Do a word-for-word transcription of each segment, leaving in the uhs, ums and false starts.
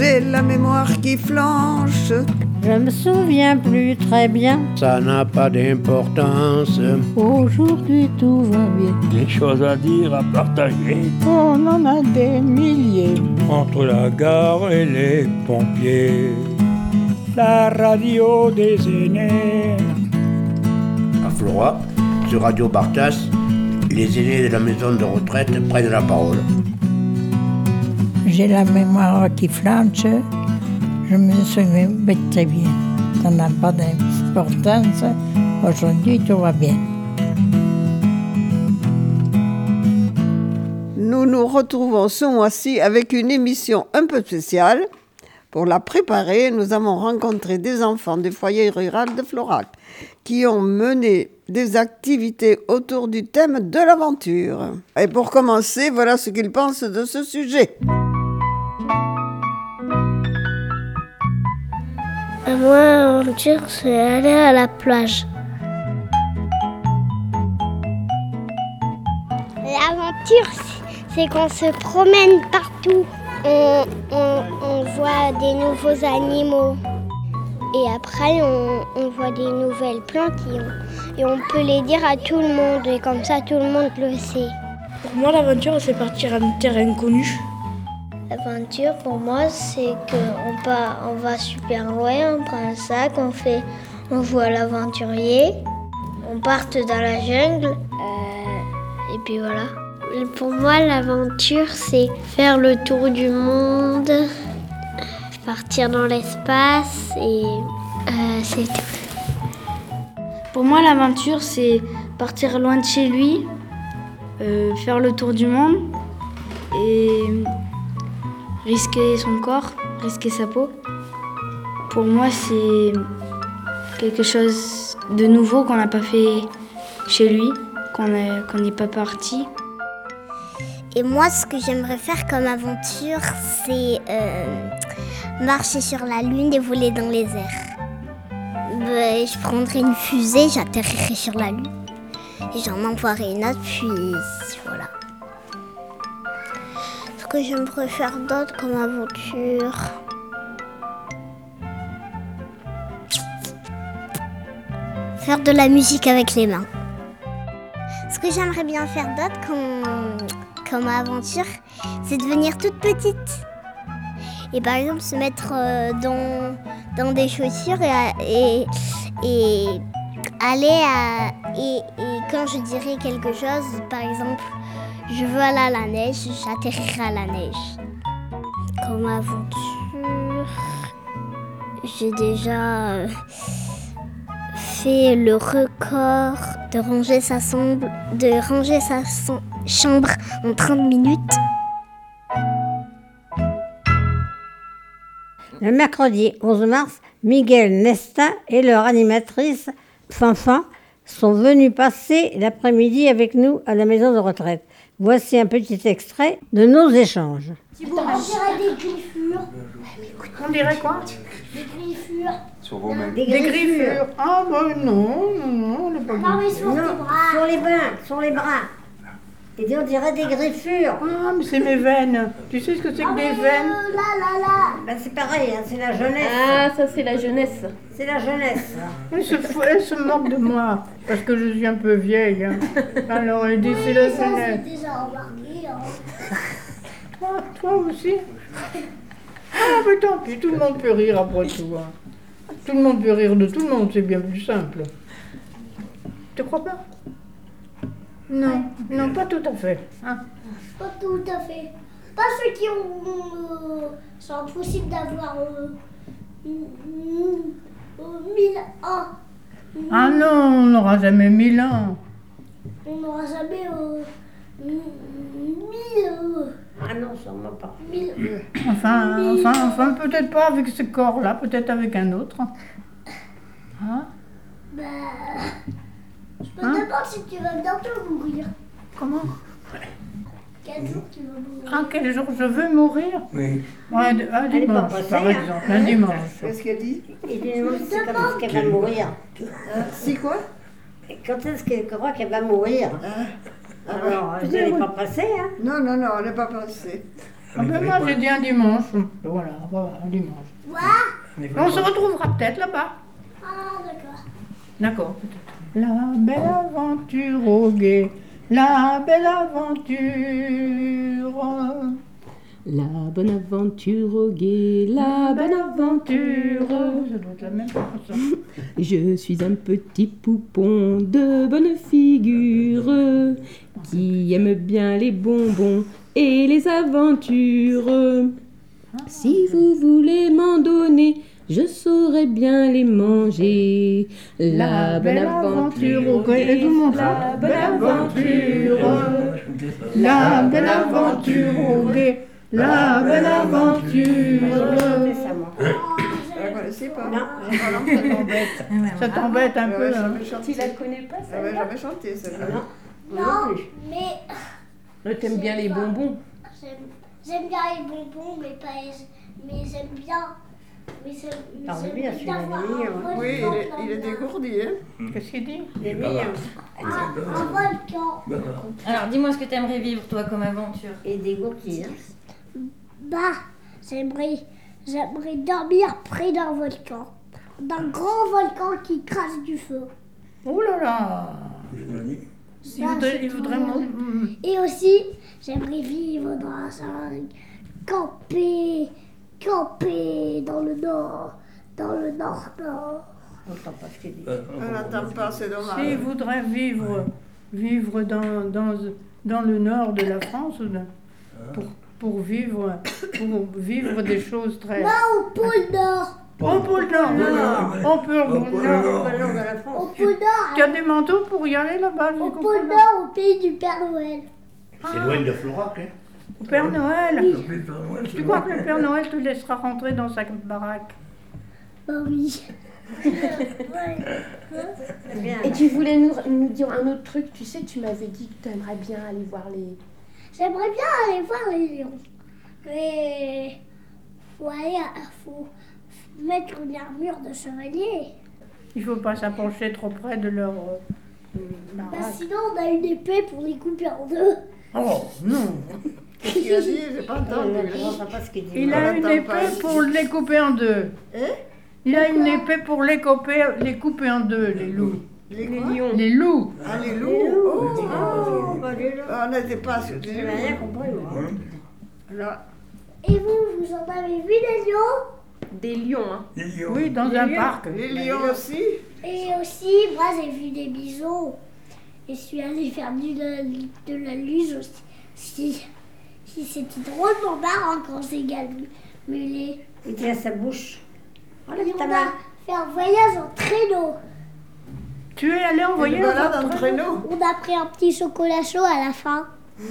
j'ai la mémoire qui flanche. Je me souviens plus très bien. Ça n'a pas d'importance. Aujourd'hui tout va bien. Des choses à dire, à partager. On en a des milliers. Entre la gare et les pompiers. La radio des aînés. À Flora, sur Radio Bartas, les aînés de la maison de retraite prennent la parole. J'ai la mémoire qui flanche. Je me souviens très bien. Ça n'a pas d'importance. Aujourd'hui, tout va bien. Nous nous retrouvons ce mois-ci avec une émission un peu spéciale. Pour la préparer, nous avons rencontré des enfants du foyer rural de Florac qui ont mené des activités autour du thème de l'aventure. Et pour commencer, voilà ce qu'ils pensent de ce sujet. Moi, l'aventure, c'est aller à la plage. L'aventure, c'est qu'on se promène partout. On, on, on voit des nouveaux animaux. Et après, on, on voit des nouvelles plantes et on, et on peut les dire à tout le monde. Et comme ça, tout le monde le sait. Pour moi, l'aventure, c'est partir à une terre inconnue. L'aventure, pour moi, c'est qu'on on va super loin, on prend un sac, on, fait, on voit l'aventurier, on part dans la jungle, euh, et puis voilà. Pour moi, l'aventure, c'est faire le tour du monde, partir dans l'espace, et euh, c'est tout. Pour moi, l'aventure, c'est partir loin de chez lui, euh, faire le tour du monde, et risquer son corps, risquer sa peau. Pour moi, c'est quelque chose de nouveau qu'on n'a pas fait chez lui, qu'on n'est qu'on n'est pas parti. Et moi, ce que j'aimerais faire comme aventure, c'est euh, marcher sur la lune et voler dans les airs. Ben, je prendrais une fusée, j'atterrirais sur la lune. Et j'en envoierais une autre, puis voilà. Ce que j'aimerais faire d'autre comme aventure. Faire de la musique avec les mains. Ce que j'aimerais bien faire d'autre comme, comme aventure, c'est devenir toute petite. Et par exemple se mettre dans, dans des chaussures et, et, et aller à... Et, et quand je dirais quelque chose, par exemple, je veux aller à la neige, j'atterrirai à la neige. Comme aventure, j'ai déjà euh, fait le record de ranger sa, sombre, de ranger sa som- chambre en trente minutes. Le mercredi onze mars, Miguel Nesta et leur animatrice Fanfan sont venus passer l'après-midi avec nous à la maison de retraite. Voici un petit extrait de nos échanges. On dirait des griffures. On dirait quoi? Des griffures. Sur vos mains. Des griffures. Ah bah non, non, non, on n'est pas Non, mais sur tes bras. Sur les mains, sur les bras. Et on dirait des griffures. Ah, mais c'est mes veines. Tu sais ce que c'est que Ah, des mais, veines? euh, là, là, là. Ben, c'est pareil, hein, c'est la jeunesse. Ah, ça c'est la jeunesse. C'est la jeunesse. Elle se, fou- elle se moque de moi, parce que je suis un peu vieille. Hein. Alors elle dit c'est la Ça, c'est jeunesse. déjà remarqué. Hein. Toi, toi aussi? Ah, mais tant pis, tout le monde peut rire après tout. Hein. Tout le monde peut rire de tout le monde, c'est bien plus simple. Tu crois pas? Non, non, pas tout à fait. Hein. Pas tout à fait. Pas ceux qui ont... Euh, c'est impossible d'avoir euh, mille ans. Ah non, on n'aura jamais mille ans. On n'aura jamais euh, mille... Euh, Ah non, sûrement pas. mille... Enfin, enfin, enfin, peut-être pas avec ce corps-là, peut-être avec un autre. Hein? Bah... Je me Hein? demande si tu vas bientôt mourir. Comment? Quel jour tu vas mourir? Ah, quel jour je veux mourir? Oui. Ouais, un Elle est pas dimanche, pressée, par hein. exemple, un dimanche. Qu'est-ce qu'elle dit? Et puis, nous, c'est quand est-ce qu'elle va mourir. C'est quoi? Et quand est-ce qu'elle croit qu'elle va mourir? Alors, elle n'est pas pressée, hein? Non, non, non, on n'est pas pressé. Ah ben moi j'ai dit un dimanche. Voilà, voilà, un dimanche. On se retrouvera peut-être là-bas. Ah, d'accord. D'accord, peut-être. La belle aventure au guet, la belle aventure. La bonne aventure au guet, la bonne aventure. Ça doit être la même chose. Je suis un petit poupon de bonne figure qui aime bien les bonbons et les aventures. Si vous voulez m'en donner, je saurais bien les manger. La bonne aventure au guet, la bonne aventure. La belle aventure au guet, la belle aventure. C'est pas. Non, Ça t'embête. Ça t'embête un peu, hein. Tu la connais pas, Ça va jamais chanter, celle-là. Non, mais Je t'aime bien les bonbons. j'aime j'aime bien les bonbons, mais pas les- mais j'aime bien. Mais j'aime mais Ah, j'aime oui, bien sûr, il est d'avoir mignon, un hein. Oui, il volcan est, il est dans le- dégourdi, hein. Qu'est-ce qu'il dit? Il est mignon. Un, un volcan. Alors, dis-moi ce que tu aimerais vivre, toi, comme aventure. Et dégourdi, hein. Bah, j'aimerais, j'aimerais dormir près d'un volcan. D'un grand volcan qui crache du feu. Oh là là. Il voudrait, il voudrait mon- Et aussi, j'aimerais vivre dans un camper, camper dans le nord, dans le nord-nord. On n'entend pas ce qu'il dit. On n'entend pas, c'est dommage. S'il voudrait vivre, vivre dans, dans, dans le nord de la France, ou dans- pour, pour, vivre, pour vivre des choses très... Là, au pôle nord, Au pôle Nord, on peut au pôle Nord. au pôle nord, Tu as des manteaux pour y aller là-bas, je au comprends pôle pas. nord, au pays du Père Noël. C'est loin de Florac, hein. Au Père Noël. Tu crois que le Père Noël te laissera rentrer dans sa baraque? Bah oui. Et tu voulais nous, nous dire un autre truc, tu sais, tu m'avais dit que tu aimerais bien aller voir les... J'aimerais bien aller voir les lions. Mais faut aller, à- faut mettre une armure de chevalier. Il faut pas s'approcher trop près de leur euh, Bah, baraque. sinon, on a une épée pour les couper en deux. Oh non. Qu'est-ce qu'il a dit? J'ai pas entendu. On n'entend pas ce qu'il dit. Il On a une n'entend épée pas. pour les couper en deux. Hein? Il a une épée pour les couper, les couper en deux, les loups. Les quoi? Les loups. Ah, les loups. Oh, Oh, bah, dis donc. on n'était pas sur les J'ai rien compris, moi. Alors, Et vous, vous en avez vu des lions? Des lions, hein. Oui, dans un parc. les lions aussi. Et aussi, moi j'ai vu des bisons. Et je suis allée faire du, la- de la luge aussi. Si, si c'était drôlement marrant quand j'ai gagné. Mais les, Il tient sa bouche. Enlève et ta on main. a fait un voyage en traîneau. Tu es allé en Une voyage balade en en traîneau. On a pris un petit chocolat chaud à la fin.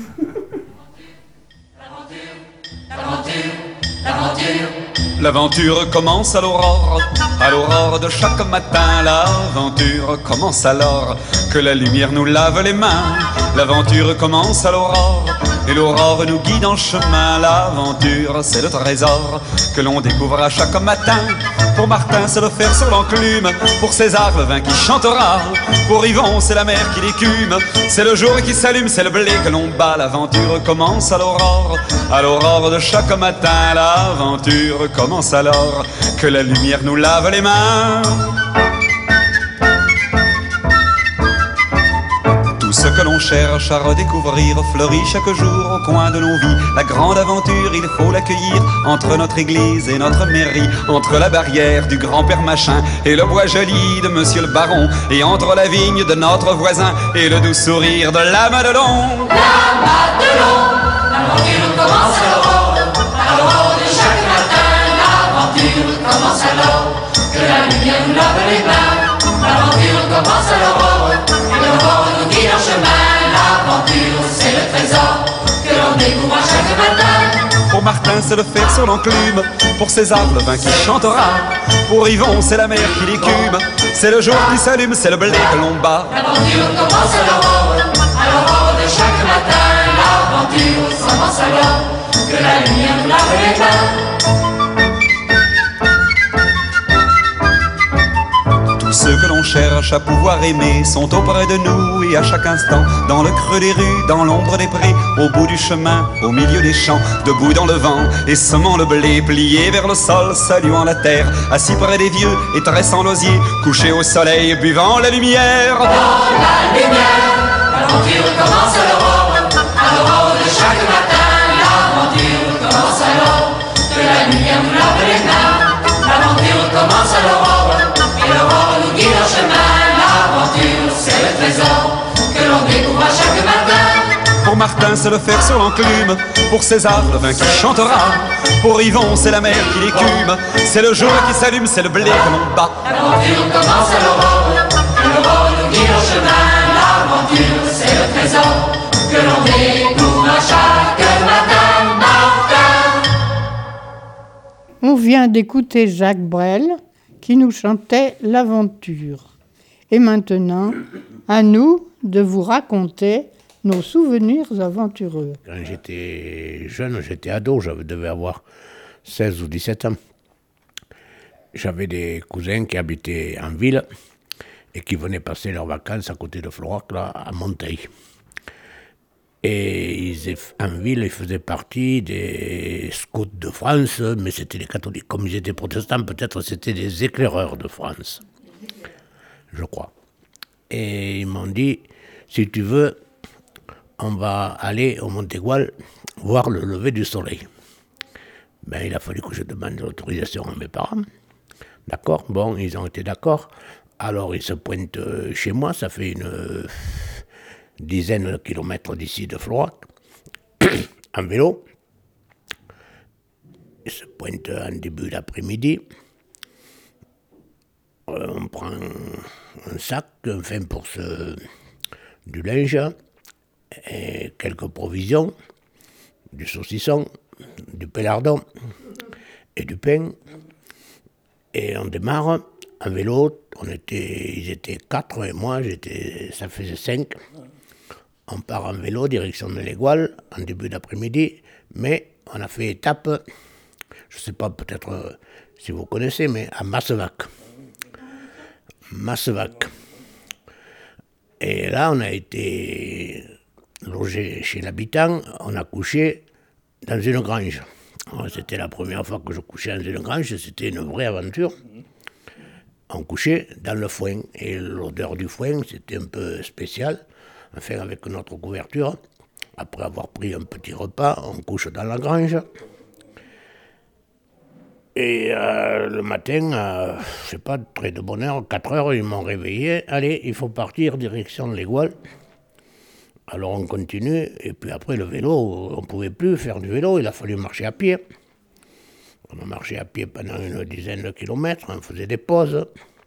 L'aventure commence à l'aurore, à l'aurore de chaque matin. L'aventure commence alors que la lumière nous lave les mains. L'aventure commence à l'aurore et l'aurore nous guide en chemin. L'aventure, c'est le trésor que l'on découvre à chaque matin. Pour Martin, c'est le fer sur l'enclume. Pour César, le vin qui chantera. Pour Yvon, c'est la mer qui l'écume. C'est le jour qui s'allume, c'est le blé que l'on bat. L'aventure commence à l'aurore, à l'aurore de chaque matin. L'aventure commence alors que la lumière nous lave les mains. Tout ce que l'on cherche à redécouvrir fleurit chaque jour au coin de nos vies. La grande aventure, il faut l'accueillir entre notre église et notre mairie, entre la barrière du grand-père machin et le bois joli de monsieur le baron, et entre la vigne de notre voisin et le doux sourire de la Madelon. La Madelon, l'aventure commence à l'aurore, à l'aurore de chaque matin. L'aventure commence alors que la lumière nous lave les mains. L'aventure commence à l'aurore et l'aurore nous guide en chemin. L'aventure, c'est le trésor que l'on découvre à chaque matin. Pour Martin, c'est le fer sur l'enclume. Pour César, le vin qui chantera. Pour Yvon, c'est la mer qui l'écume. C'est le jour qui s'allume, c'est le blé que l'on bat. L'aventure commence à l'aurore, à l'aurore de chaque matin. L'aventure commence alors que la lumière nous lave les mains. Tout ce que l'on cherche cherchent à pouvoir aimer sont auprès de nous et à chaque instant, dans le creux des rues, dans l'ombre des prés, au bout du chemin, au milieu des champs, debout dans le vent et semant le blé, plié vers le sol, saluant la terre, assis près des vieux et tressant l'osier, couché au soleil, buvant la lumière. Dans la lumière, l'aventure commence à l'aurore, à l'aurore de chaque matin, l'aventure commence alors, que la lumière nous lave les mains, l'aventure commence à l'aurore, et l'aurore nous guide en chemin, l'aventure c'est le trésor, que l'on découvre à chaque matin. Pour Martin c'est le fer sur l'enclume, pour César le vin qui chantera, pour Yvon c'est la mer qui l'écume, c'est le jour qui s'allume, c'est le blé que l'on bat. L'aventure commence à l'aurore, et l'aurore nous guide en chemin, l'aventure c'est le trésor, que l'on découvre à chaque matin, matin. On vient d'écouter Jacques Brel qui nous chantait l'aventure. Et maintenant, à nous de vous raconter nos souvenirs aventureux. Quand j'étais jeune, j'étais ado, je devais avoir seize ou dix-sept ans. J'avais des cousins qui habitaient en ville et qui venaient passer leurs vacances à côté de Florac, là, à Monteil. Et ils, en ville, ils faisaient partie des scouts de France, mais c'était les catholiques. Comme ils étaient protestants, peut-être c'était des éclaireurs de France, je crois. Et ils m'ont dit, si tu veux, on va aller au Montégoal voir le lever du soleil. Ben, il a fallu que je demande l'autorisation à mes parents. D'accord, bon, ils ont été d'accord. Alors ils se pointent chez moi, ça fait une dizaine de kilomètres d'ici de Florac, en vélo. Ils se pointent en début d'après-midi. Euh, on prend un sac, enfin pour ce, du linge, et quelques provisions, du saucisson, du pélardon et du pain. Et on démarre en vélo. On était, ils étaient quatre et moi, j'étais, ça faisait cinq. On part en vélo, direction de l'Égual, en début d'après-midi, mais on a fait étape, je ne sais pas, peut-être euh, si vous connaissez, mais à Massevac. Massevac. Et là, on a été logé chez l'habitant, on a couché dans une grange. Alors, c'était la première fois que je couchais dans une grange, c'était une vraie aventure. On couchait dans le foin, et l'odeur du foin, c'était un peu spécial. Enfin, avec notre couverture, après avoir pris un petit repas, on couche dans la grange. Et euh, le matin, euh, je ne sais pas, très de bonne heure, quatre heures, ils m'ont réveillé. Allez, il faut partir, direction de l'Égual. Alors on continue, et puis après le vélo, on ne pouvait plus faire du vélo, il a fallu marcher à pied. On a marché à pied pendant une dizaine de kilomètres, on faisait des pauses.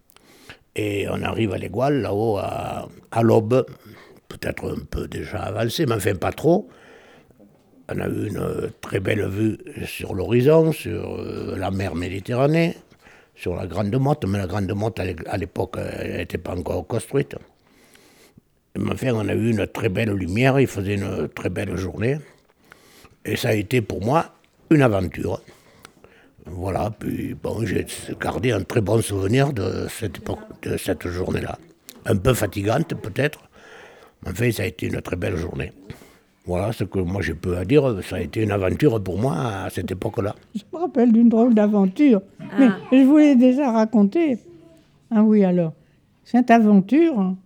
Et on arrive à l'Égual, là-haut, à, à l'aube. Peut-être un peu déjà avancé, mais enfin pas trop. On a eu une très belle vue sur l'horizon, sur la mer Méditerranée, sur la Grande Motte, mais la Grande Motte à l'époque, elle n'était pas encore construite. Mais enfin, on a eu une très belle lumière, il faisait une très belle journée. Et ça a été pour moi une aventure. Voilà, puis bon, j'ai gardé un très bon souvenir de cette époque, de cette journée-là. Un peu fatigante peut-être. Enfin, ça a été une très belle journée. Voilà ce que moi je peux dire, ça a été une aventure pour moi à cette époque-là. Je me rappelle d'une drôle d'aventure, ah. mais je vous l'ai déjà racontée. Ah oui, alors, cette aventure,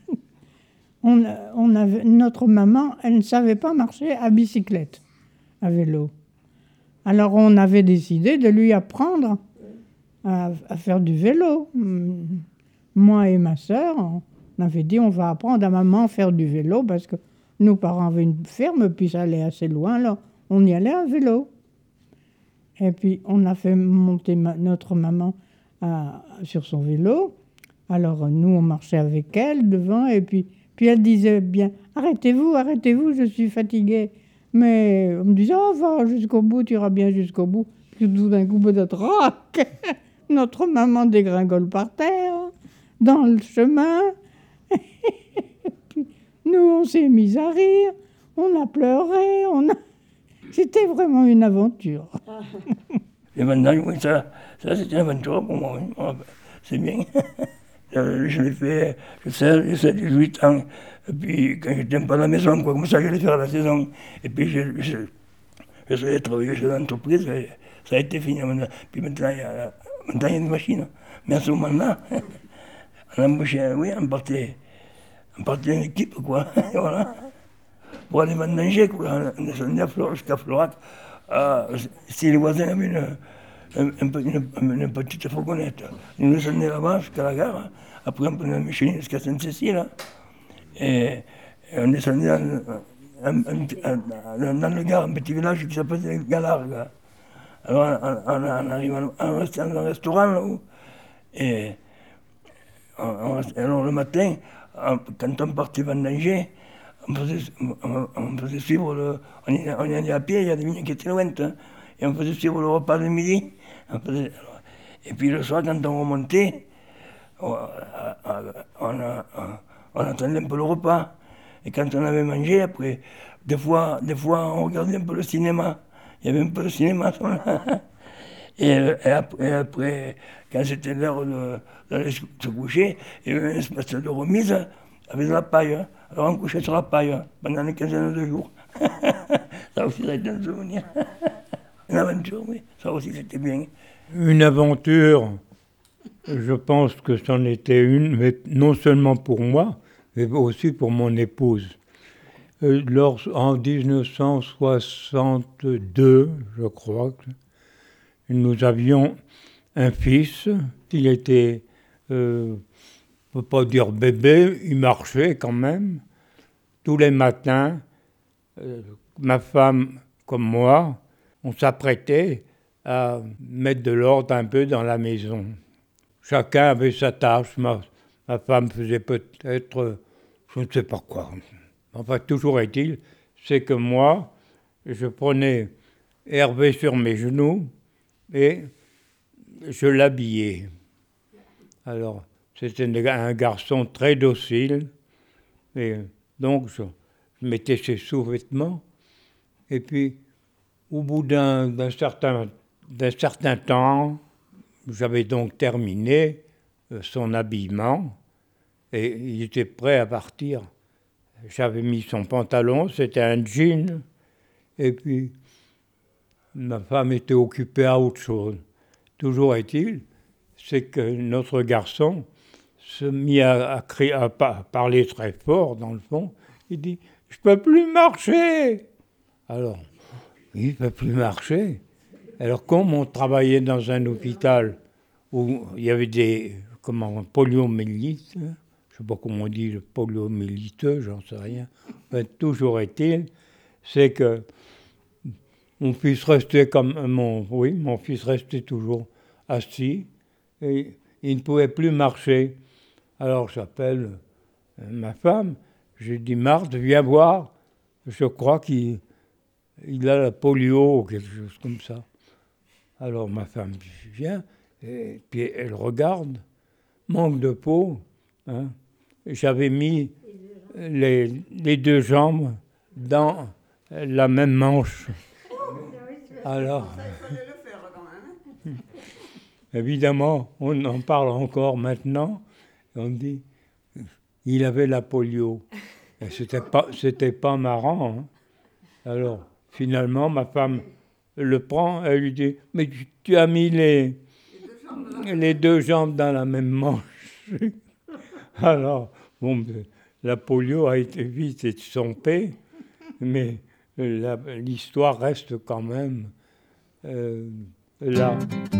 on, on avait, notre maman, elle ne savait pas marcher à bicyclette, à vélo. Alors on avait décidé de lui apprendre à, à faire du vélo. Moi et ma sœur, on avait dit on va apprendre à maman à faire du vélo parce que nos parents avaient une ferme, puis ça allait assez loin, là. On y allait à vélo. Et puis on a fait monter ma, notre maman à, sur son vélo. Alors nous, on marchait avec elle devant, et puis, puis elle disait bien « Arrêtez-vous, arrêtez-vous, je suis fatiguée ». Mais on me disait « Oh, va jusqu'au bout, tu iras bien jusqu'au bout ». Puis tout d'un coup, peut-être « Roc !» Notre maman dégringole par terre, dans le chemin. Puis, nous, on s'est mis à rire, on a pleuré, on a... C'était vraiment une aventure. Et maintenant, oui, ça, ça c'est une aventure pour moi, oui. C'est bien. Euh, je l'ai fait, je sais, je sais, dix-huit ans. Et puis, quand j'étais pas à la maison, quoi, comme ça, je l'ai fait à la saison. Et puis, je, je, je, je travaillé chez l'entreprise, et ça a été fini. Maintenant. Puis maintenant, il y a, maintenant, il y a une machine. Mais à ce moment-là, on embauchait, oui, on partait, on partait en équipe, quoi. Et voilà. Pour aller vendanger, quoi. On descendait jusqu'à Florac. Euh, si les voisins avaient une, une, une, une, une petite fourgonnette, ils nous descendaient là-bas jusqu'à la gare. Après, on prenait la Micheline jusqu'à Sainte-Cécile. Et, et on descendait dans, dans, dans, dans le gare, un petit village qui s'appelait Galargue. Alors, on, on, on arrive dans un restaurant là-haut. Et on, on, alors, le matin, on, quand on partait vendanger, On faisait, on, on faisait suivre le. On y, on y allait à pied, il y a des vignes qui étaient loin, hein, et on faisait suivre le repas de midi. On faisait, alors, et puis le soir, quand on remontait, on, on, on, on attendait un peu le repas. Et quand on avait mangé, après, des fois, des fois on regardait un peu le cinéma. Il y avait un peu de cinéma à ce moment-là. Et, et, après, et après, quand c'était l'heure de, d'aller se coucher, il y avait une espèce de remise avec de la paille. Hein. Alors on couchait sur la paille hein, pendant une quinzaine de jours. Ça aussi, ça a été un souvenir. Une aventure, oui. Ça aussi, c'était bien. Une aventure, je pense que c'en était une, mais non seulement pour moi, mais aussi pour mon épouse. Euh, lors, en dix-neuf cent soixante-deux, je crois, nous avions un fils. Il était... Euh, on ne peut pas dire bébé, il marchait quand même. Tous les matins, euh, ma femme comme moi, on s'apprêtait à mettre de l'ordre un peu dans la maison. Chacun avait sa tâche. Ma, ma femme faisait peut-être, je ne sais pas quoi. Enfin, toujours est-il, c'est que moi, je prenais Hervé sur mes genoux et je l'habillais. Alors, c'était un garçon très docile, et donc je, je mettais ses sous-vêtements, et puis au bout d'un, d'un, certain, d'un certain temps, j'avais donc terminé son habillement, et il était prêt à partir. J'avais mis son pantalon, c'était un jean, et puis ma femme était occupée à autre chose. Toujours est-il, c'est que notre garçon se mit à, à, crier, à, à parler très fort, dans le fond. Il dit « Je ne peux plus marcher !» Alors, il ne peut plus marcher. Alors, comme on travaillait dans un hôpital où il y avait des comment, poliomyélites, je ne sais pas comment on dit le poliomyéliteux, j'en sais rien. Enfin, toujours est-il, c'est que mon fils restait comme mon, oui, mon fils restait toujours assis et il ne pouvait plus marcher. Alors j'appelle ma femme, je dis Marthe, viens voir, je crois qu'il il a la polio ou quelque chose comme ça. Alors ma femme vient, et puis elle regarde, manque de peau. Hein. J'avais mis les, les deux jambes dans la même manche. Alors, évidemment, on en parle encore maintenant. On dit, il avait la polio. Et c'était pas, c'était pas marrant. Hein. Alors, finalement, ma femme le prend, elle lui dit, mais tu, tu as mis les, les deux jambes dans la même manche. Alors, bon, la polio a été vite estompée, mais la, l'histoire reste quand même euh, là.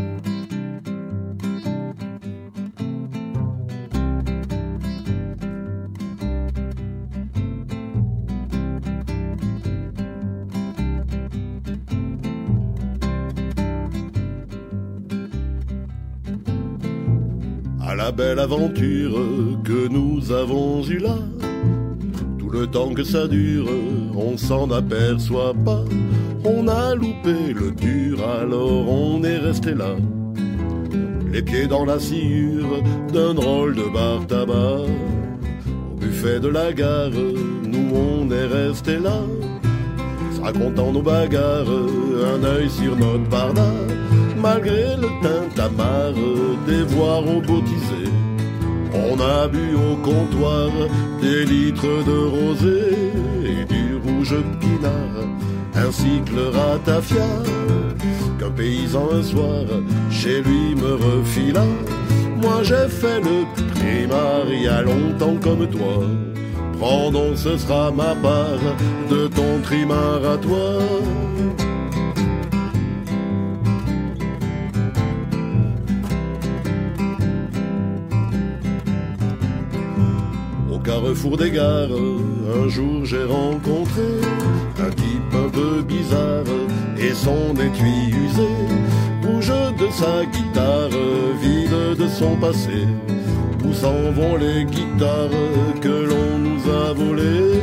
À la belle aventure que nous avons eue là, tout le temps que ça dure, on s'en aperçoit pas. On a loupé le dur, alors on est resté là, les pieds dans la sciure d'un drôle de bar tabac. Au buffet de la gare, nous on est resté là, se racontant nos bagarres, un œil sur notre barda. Malgré le tintamarre des voix robotisées, On a bu au comptoir des litres de rosé et du rouge pinard, ainsi que le ratafia qu'un paysan un soir chez lui me refila. Moi j'ai fait le primard il y a longtemps comme toi. Prends donc, ce sera ma part de ton trimard à toi. Au carrefour des gares, un jour j'ai rencontré un type un peu bizarre et son étui usé, bouge de sa guitare, vide de son passé. Où s'en vont les guitares que l'on nous a volées?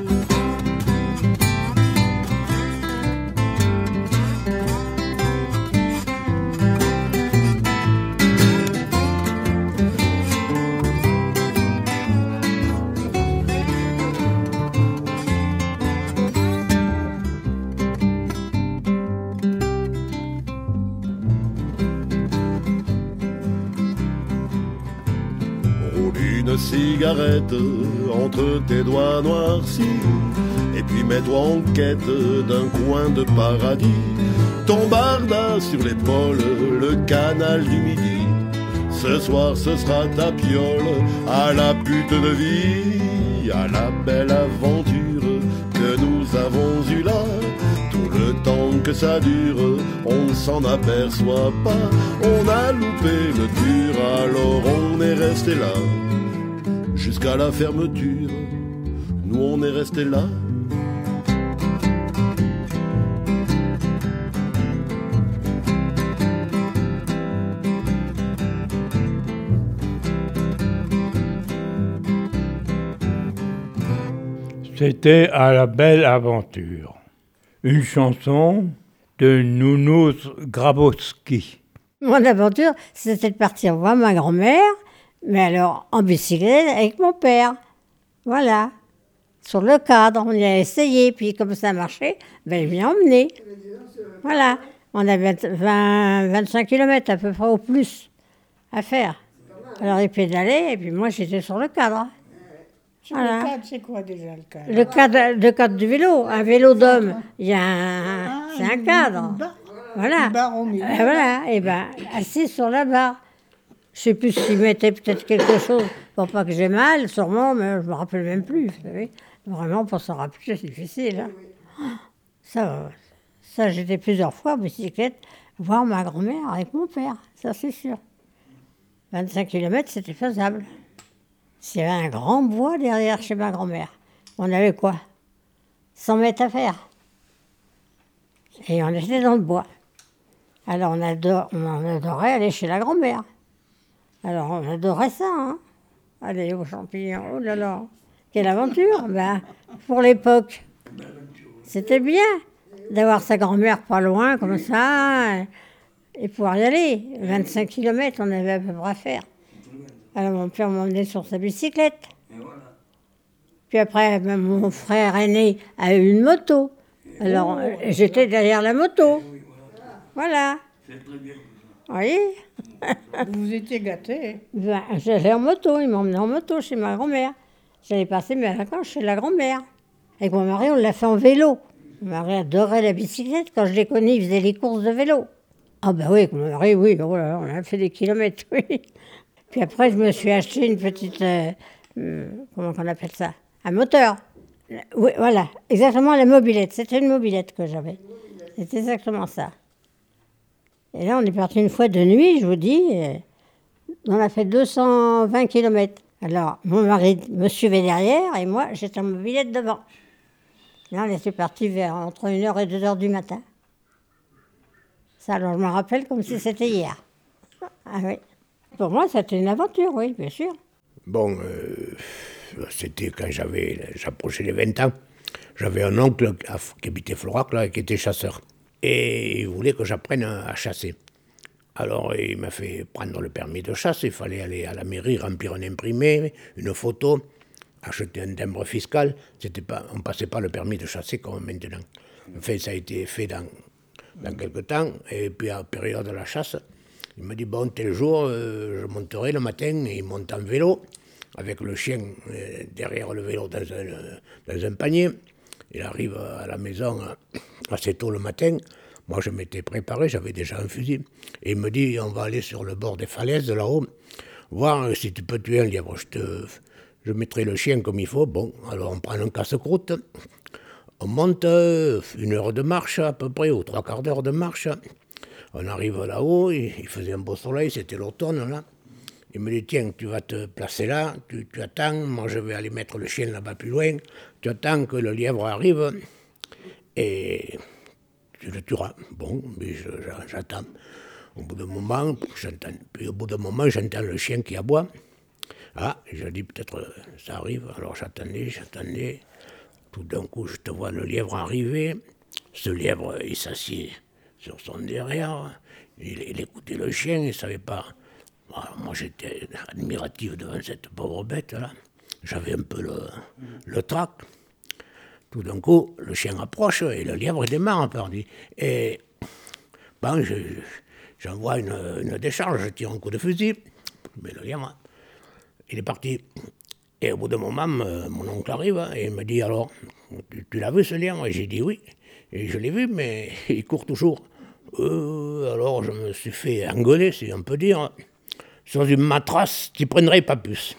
Une cigarette entre tes doigts noircis, et puis mets-toi en quête d'un coin de paradis. Ton barda sur l'épaule, le canal du Midi. Ce soir ce sera ta piole à la pute de vie, à la belle aventure que nous avons eue là. Tout le temps que ça dure, on s'en aperçoit pas. On a loupé le dur, alors on est resté là. Jusqu'à la fermeture, nous on est resté là. C'était à la belle aventure. Une chanson de Nounours Grabowski. Mon aventure, c'était de partir voir ma grand-mère, mais alors en bicyclette avec mon père. Voilà. Sur le cadre, on y a essayé, puis comme ça marchait, ben, il m'a emmené. Voilà. On avait vingt, vingt-cinq kilomètres à peu près au plus à faire. Alors il pédalait, et puis moi j'étais sur le cadre. Voilà. Le cadre, c'est quoi déjà le cadre? Le cadre, le cadre du vélo, un vélo d'homme, il y a un, Ah, c'est un cadre. Barre. Voilà. Une barre au milieu. Et voilà, et ben assis sur la barre. Je ne sais plus s'il mettait peut-être quelque chose pour pas que j'ai mal, sûrement, mais je ne me rappelle même plus. Vous savez. Vraiment, pour s'en rappeler, c'est difficile. Hein. Ça, ça j'étais plusieurs fois en bicyclette voir ma grand-mère avec mon père, ça c'est sûr. vingt-cinq kilomètres, c'était faisable. S'il y avait un grand bois derrière chez ma grand-mère, on avait quoi? cent mètres à faire. Et on était dans le bois. Alors on, adore, on adorait aller chez la grand-mère. Alors on adorait ça, hein. Aller aux champignons, oh là là, quelle aventure. Ben, pour l'époque, c'était bien d'avoir sa grand-mère pas loin, comme ça, et pouvoir y aller. vingt-cinq kilomètres, on avait à peu près à faire. Alors mon père m'emmenait sur sa bicyclette. Puis après, ben, mon frère aîné a eu une moto. Alors euh, j'étais derrière la moto. Voilà. Vous voyez? Vous étiez gâtés. Ben, j'allais en moto, il m'emmenait en moto chez ma grand-mère. J'allais passer mes vacances chez la grand-mère. Avec mon mari, on l'a fait en vélo. Mon mari adorait la bicyclette. Quand je l'ai connu, il faisait les courses de vélo. Ah ben oui, avec mon mari, oui, oh là, on a fait des kilomètres, oui. Puis après, je me suis acheté une petite, euh, euh, comment on appelle ça? Un moteur. Oui, voilà, exactement la mobilette. C'était une mobilette que j'avais. C'était exactement ça. Et là, on est parti une fois de nuit, je vous dis. On a fait deux cent vingt kilomètres. Alors, mon mari me suivait derrière et moi, j'étais en mobilette devant. Là, on était parti vers entre une heure et deux heures du matin. Ça, alors, je me rappelle comme si c'était hier. Ah oui. Pour moi, c'était une aventure, oui, bien sûr. Bon, euh, c'était quand j'avais, j'approchais les vingt ans. J'avais un oncle qui habitait Florac, là, qui était chasseur. Et il voulait que j'apprenne à chasser. Alors, il m'a fait prendre le permis de chasse. Il fallait aller à la mairie, remplir un imprimé, une photo, acheter un timbre fiscal. C'était pas, on ne passait pas le permis de chasser comme maintenant. Enfin, ça a été fait dans, dans quelque temps. Et puis, à la période de la chasse, Il me dit, bon, tel jour, euh, je monterai le matin, et il monte en vélo, avec le chien euh, derrière le vélo dans un, euh, dans un panier. Il arrive à la maison euh, assez tôt le matin. Moi, je m'étais préparé, j'avais déjà un fusil. Et il me dit, on va aller sur le bord des falaises, là-haut, voir si tu peux tuer un lièvre. Je, te, je mettrai le chien comme il faut. Bon, alors on prend un casse-croûte, on monte une heure de marche à peu près, ou trois quarts d'heure de marche. On arrive là-haut, il faisait un beau soleil, c'était l'automne, là. Il me dit, tiens, tu vas te placer là, tu, tu attends, moi je vais aller mettre le chien là-bas plus loin, tu attends que le lièvre arrive, et tu le tueras. Bon, mais je, j'attends. Au bout d'un moment, j'entends, puis au bout d'un moment, j'entends le chien qui aboie. Ah, je dis, peut-être ça arrive, alors j'attendais, j'attendais. Tout d'un coup, je te vois le lièvre arriver. Ce lièvre, il s'assied sur son derrière, il, il écoutait le chien, il ne savait pas. Alors, moi, j'étais admiratif devant cette pauvre bête-là. J'avais un peu le, le trac. Tout d'un coup, le chien approche et le lièvre démarre, pardi. Et bon, je, j'envoie une, une décharge, je tire un coup de fusil, mais le lièvre, il est parti. Et au bout d'un moment, mon oncle arrive et il me dit, alors, tu, tu l'as vu ce lièvre? Et j'ai dit oui. Et je l'ai vu, mais il court toujours. Euh, alors je me suis fait engueuler, si on peut dire. Sur une matrace, tu prendrais pas plus.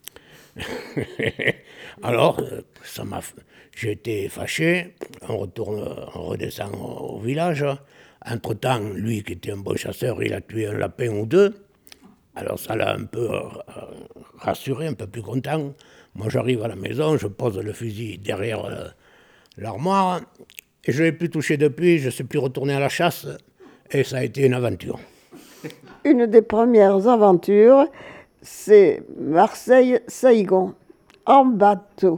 Alors, ça m'a, j'ai été fâché. On retourne, on redescend au village. Entre-temps, lui qui était un bon chasseur, il a tué un lapin ou deux. Alors ça l'a un peu rassuré, un peu plus content. Moi, j'arrive à la maison, je pose le fusil derrière l'armoire. Et je ne l'ai plus touché depuis, je ne suis plus retourné à la chasse, et ça a été une aventure. Une des premières aventures, c'est Marseille-Saigon, en bateau.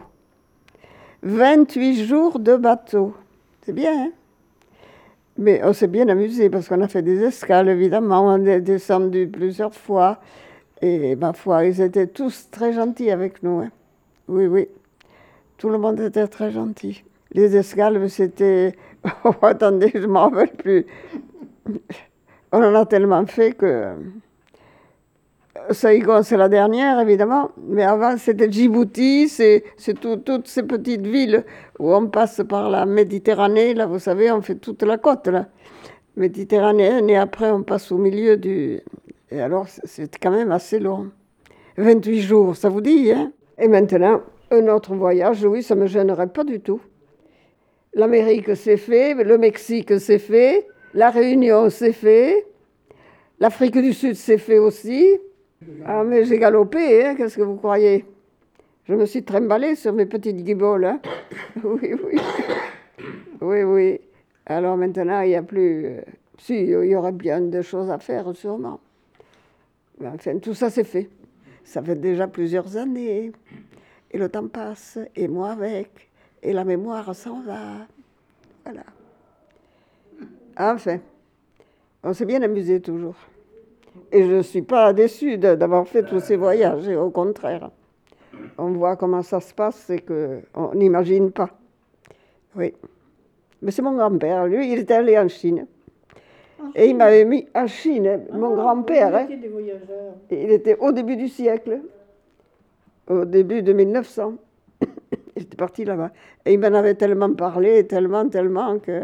vingt-huit jours de bateau. C'est bien, hein? Mais on s'est bien amusé, parce qu'on a fait des escales, évidemment, on est descendu plusieurs fois. Et ma foi, ils étaient tous très gentils avec nous. Hein. Oui, oui. Tout le monde était très gentil. Les escales, c'était... Oh, attendez, je ne m'en rappelle plus. On en a tellement fait que... Saigon, c'est la dernière, évidemment. Mais avant, c'était Djibouti, c'est, c'est tout, toutes ces petites villes où on passe par la Méditerranée. Là, vous savez, on fait toute la côte, là. Méditerranéenne, et après, on passe au milieu du... Et alors, c'est quand même assez long. vingt-huit jours, ça vous dit, hein? Et maintenant, un autre voyage, oui, ça ne me gênerait pas du tout. L'Amérique, c'est fait. Le Mexique, c'est fait. La Réunion, c'est fait. L'Afrique du Sud, c'est fait aussi. Ah, mais j'ai galopé, hein, qu'est-ce que vous croyez? Je me suis trimballée sur mes petites guiboles. Hein. Oui, oui. Oui, oui. Alors maintenant, il n'y a plus... Euh, si, il y aurait bien des choses à faire, sûrement. Mais enfin, tout ça, c'est fait. Ça fait déjà plusieurs années. Et le temps passe, et moi avec. Et la mémoire s'en va. Voilà. Enfin, on s'est bien amusé toujours. Et je ne suis pas déçue de, d'avoir fait tous ces voyages, et au contraire. On voit comment ça se passe et qu'on n'imagine pas. Oui. Mais c'est mon grand-père, lui, il était allé en Chine. En et Chine. Il m'avait mis en Chine, ah, mon grand-père. Hein, des voyageurs. Il était au début du siècle, au début de mille neuf cents. Il était parti là-bas. Et il m'en avait tellement parlé, tellement, tellement que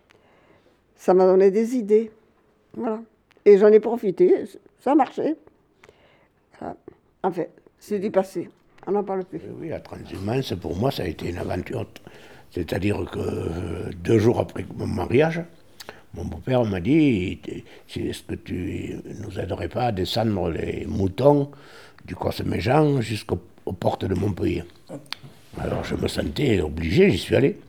ça m'a donné des idées. Voilà. Et j'en ai profité, ça a marché. Voilà. Enfin, c'est du passé, on n'en parle plus. Oui, la transhumance, pour moi, ça a été une aventure. C'est-à-dire que deux jours après mon mariage, mon beau-père m'a dit, est-ce que tu nous aiderais pas à descendre les moutons du Cosméjean jusqu'aux portes de Montpellier? Alors je me sentais obligé, j'y suis allé.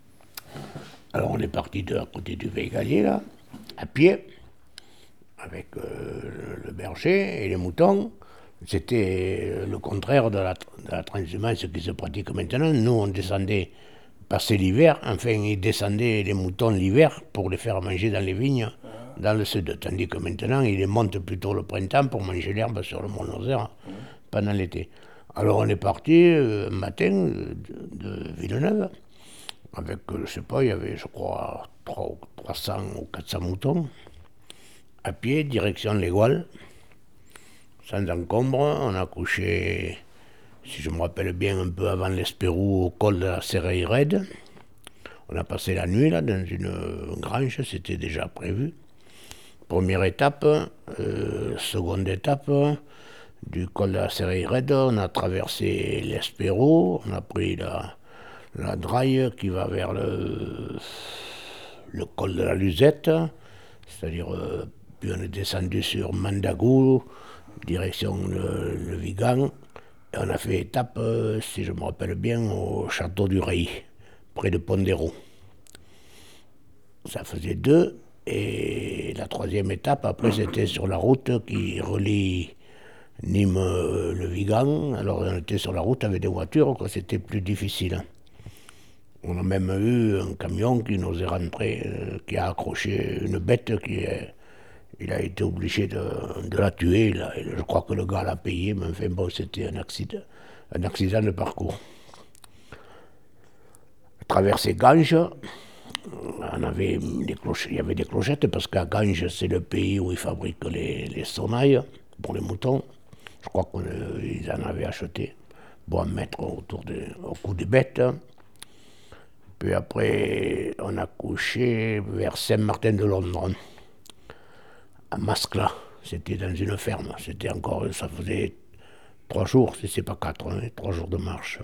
Alors on est parti de à côté du Végalier, là, à pied, avec euh, le berger et les moutons. C'était le contraire de la, de la transhumance qui se pratique maintenant. Nous, on descendait passer l'hiver, enfin, ils descendaient les moutons l'hiver pour les faire manger dans les vignes dans le sud. Tandis que maintenant, ils les montent plutôt le printemps pour manger l'herbe sur le Mont Lozère pendant l'été. Alors on est parti euh, un matin de, de Villeneuve, avec, je ne sais pas, il y avait, je crois, trois cents ou quatre cents moutons. à pied, direction les Gouales, sans encombre. On a couché, si je me rappelle bien, un peu avant l'Espérou, au col de la Serreille-Raide. On a passé la nuit là dans une grange, c'était déjà prévu. Première étape, euh, seconde étape, du col de la Serreille-Raide, on a traversé l'Espérou, on a pris la, la Draille qui va vers le, le col de la Luzette, c'est-à-dire, euh, puis on est descendu sur Mandagou, direction le, le Vigan, et on a fait étape, euh, si je me rappelle bien, au château du Rey, près de Pondéro. Ça faisait deux, et la troisième étape, après, c'était sur la route qui relie Nîmes-le Vigan. Alors, on était sur la route avec des voitures, quoi, c'était plus difficile. On a même eu un camion qui nous est rentré, euh, qui a accroché une bête, qui est, il a été obligé de, de la tuer. Là, et je crois que le gars l'a payé, mais enfin bon, c'était un accident, un accident de parcours. Traversé Ganges, on avait des clochettes, il y avait des clochettes parce qu'à Ganges, c'est le pays où ils fabriquent les, les sonnailles pour les moutons. Je crois qu'ils en avaient acheté pour en mettre autour de, au cou des bêtes. Puis après, on a couché vers Saint-Martin-de-Londres, à Mascla. C'était dans une ferme. C'était encore, ça faisait trois jours, si c'est pas quatre, hein, trois jours de marche.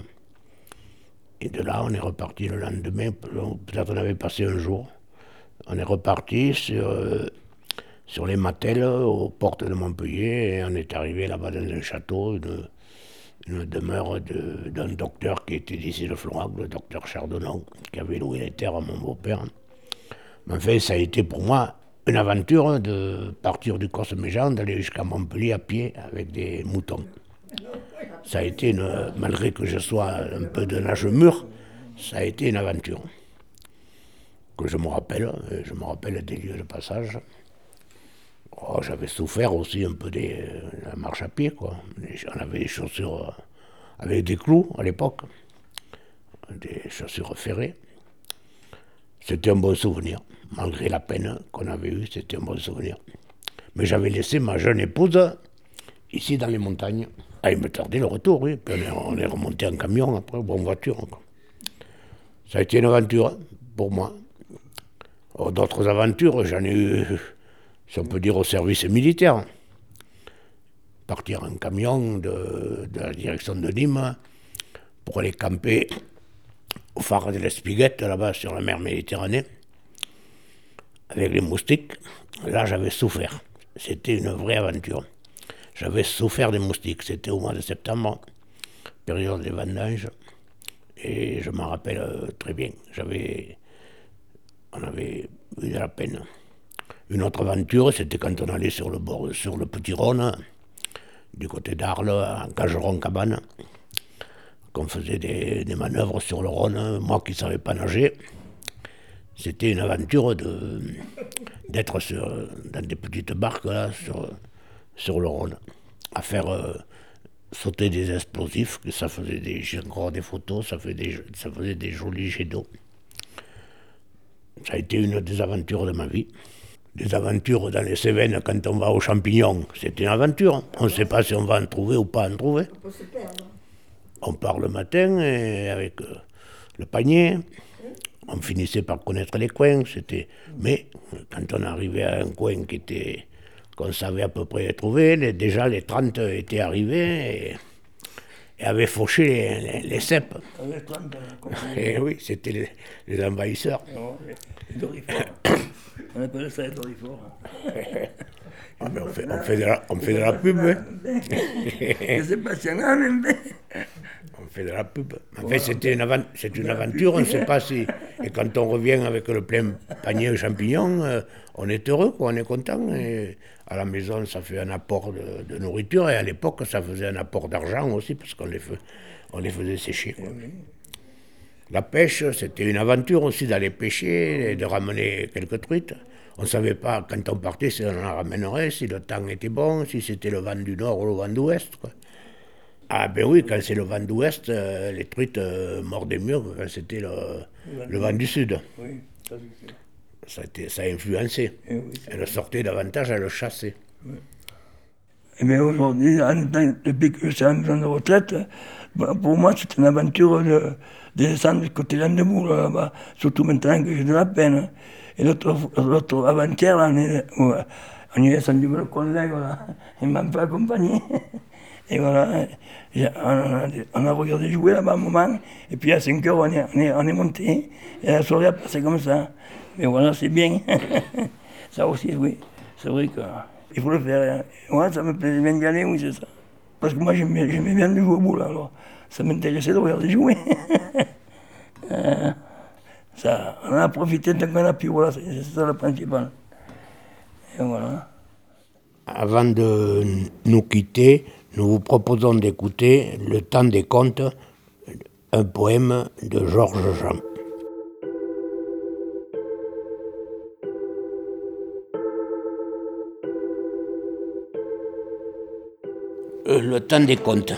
Et de là, on est reparti le lendemain. Peut-être on avait passé un jour. On est reparti sur, euh, sur les Matelles, aux portes de Montpellier, et on est arrivé là-bas dans un château, une, une demeure de, d'un docteur qui était d'ici de Florac, le docteur Chardonnay, qui avait loué les terres à mon beau-père. Mais enfin, ça a été pour moi une aventure de partir du Cosméjean, d'aller jusqu'à Montpellier à pied avec des moutons. Ça a été, une, malgré que je sois un peu de nage mûr, ça a été une aventure. Que je me rappelle, je me rappelle des lieux de passage. Oh, j'avais souffert aussi un peu de la marche à pied, quoi. On avait des chaussures avec des clous à l'époque, des chaussures ferrées. C'était un bon souvenir. Malgré la peine qu'on avait eue, c'était un bon souvenir. Mais j'avais laissé ma jeune épouse ici dans les montagnes. Ah, il me tardait le retour, oui. Puis on est, on est remonté en camion après, ou en voiture. Quoi. Ça a été une aventure pour moi. Oh, d'autres aventures, j'en ai eu, si on peut dire, au service militaire. Partir en camion de, de la direction de Nîmes pour aller camper au phare de l'Espiguette, là-bas sur la mer Méditerranée, avec les moustiques. Là, j'avais souffert. C'était une vraie aventure. J'avais souffert des moustiques. C'était au mois de septembre, période des vendanges. Et je m'en rappelle euh, très bien. J'avais, on avait eu de la peine. Une autre aventure, c'était quand on allait sur le bord, sur le Petit Rhône, du côté d'Arles, à Cageron-Cabane, qu'on faisait des, des manœuvres sur le Rhône. Moi qui ne savais pas nager, c'était une aventure de, d'être sur, dans des petites barques là, sur, sur le Rhône, à faire euh, sauter des explosifs, que ça faisait des, j'ai encore des photos, ça, fait des, ça faisait des jolis jets d'eau. Ça a été une des aventures de ma vie. Des aventures dans les Cévennes quand on va aux champignons, c'est une aventure. On ne sait pas si on va en trouver ou pas en trouver. On peut se perdre. On part le matin et avec euh, le panier. On finissait par connaître les coins. C'était... Mais quand on arrivait à un coin qui était, qu'on savait à peu près trouver, les, déjà les trente étaient arrivés et, et avaient fauché les, les, les cèpes. Les trente, et oui, c'était les, les envahisseurs. Les dorifores. On appelle ça les dorifores. Ah ben on, fait, on, fait de la, on fait de la pub. Hein. C'est passionnant, même. On fait de la pub. En fait, c'était une, avant, c'est une aventure, on ne sait pas si... Et quand on revient avec le plein panier de champignons, euh, on est heureux, quoi, on est content. Et à la maison, ça fait un apport de, de nourriture. Et à l'époque, ça faisait un apport d'argent aussi, parce qu'on les, fait, on les faisait sécher. Quoi. La pêche, c'était une aventure aussi d'aller pêcher et de ramener quelques truites. On ne savait pas, quand on partait, si on en ramènerait, si le temps était bon, si c'était le vent du nord ou le vent d'ouest. Quoi. Ah ben oui, quand c'est le vent d'ouest, euh, les truites euh, mordaient mieux que quand c'était le, le vent du sud. Oui, ça c'est sûr. ça a, été, ça a influencé. Oui, elle sortait davantage, elle chassait. Oui. Et bien aujourd'hui, depuis que je suis en maison de retraite, pour moi c'est une aventure de, de descendre du côté d'Andebout, là-bas, surtout maintenant que j'ai de la peine. Et l'autre, l'autre avant-hier, on est, on est descendu avec le collègue, voilà. Il m'a un peu accompagné. Et voilà, on a, on a regardé jouer là-bas un moment, et puis à cinq heures on est, on est, on est monté, et la soirée a passé comme ça. Mais voilà, c'est bien. Ça aussi, oui, c'est vrai qu'il faut le faire. Moi, ça me plaisait bien d'y aller, oui, c'est ça. Parce que moi, j'aimais, j'aimais bien de jouer au boule, alors ça m'intéressait de regarder jouer. euh, ça, on en a profité tant qu'on a pu, voilà, c'est, c'est ça le principal. Et voilà. Avant de nous quitter, nous vous proposons d'écouter Le Temps des Contes, un poème de Georges Jean. Le temps des contes.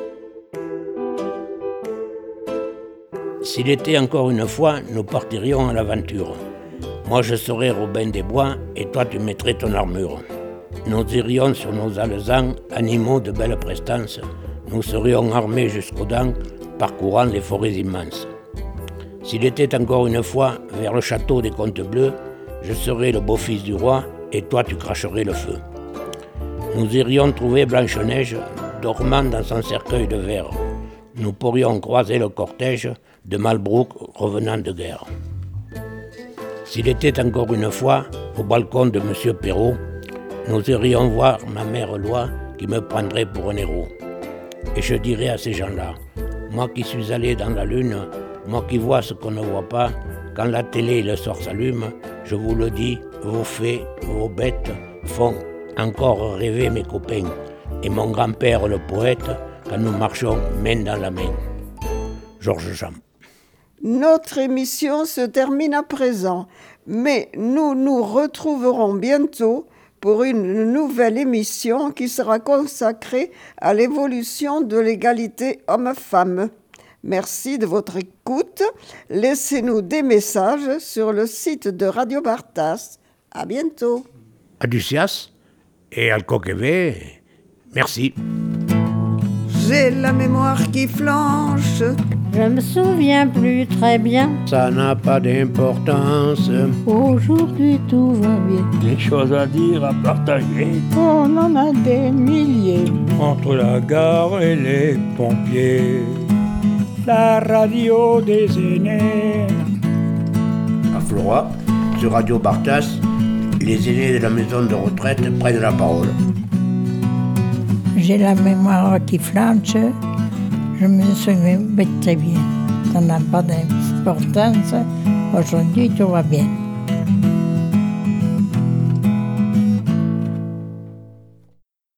S'il était encore une fois, nous partirions à l'aventure. Moi je serais Robin des Bois et toi tu mettrais ton armure. Nous irions sur nos alezans, animaux de belle prestance. Nous serions armés jusqu'aux dents, parcourant les forêts immenses. S'il était encore une fois vers le château des Contes Bleus, je serais le beau-fils du roi et toi tu cracherais le feu. Nous irions trouver Blanche-Neige, dormant dans son cercueil de verre. Nous pourrions croiser le cortège de Malbrouck revenant de guerre. S'il était encore une fois au balcon de Monsieur Perrault, nous irions voir ma mère Loi qui me prendrait pour un héros. Et je dirais à ces gens-là, moi qui suis allé dans la lune, moi qui vois ce qu'on ne voit pas, quand la télé et le soir s'allument, je vous le dis, vos fées, vos bêtes font encore rêver mes copains, et mon grand-père le poète, quand nous marchons main dans la main. Georges Jean. Notre émission se termine à présent, mais nous nous retrouverons bientôt pour une nouvelle émission qui sera consacrée à l'évolution de l'égalité homme-femme. Merci de votre écoute. Laissez-nous des messages sur le site de Radio Bartas. À bientôt. Aducias et Alcoquevé, merci. J'ai la mémoire qui flanche. Je me souviens plus très bien. Ça n'a pas d'importance. Aujourd'hui tout va bien. Des choses à dire, à partager. On en a des milliers. Entre la gare et les pompiers. La radio des aînés. À Florat, sur Radio Bartas, les aînés de la maison de retraite prennent la parole. J'ai la mémoire qui flanche, je me souviens très bien. Ça n'a pas d'importance, aujourd'hui tout va bien.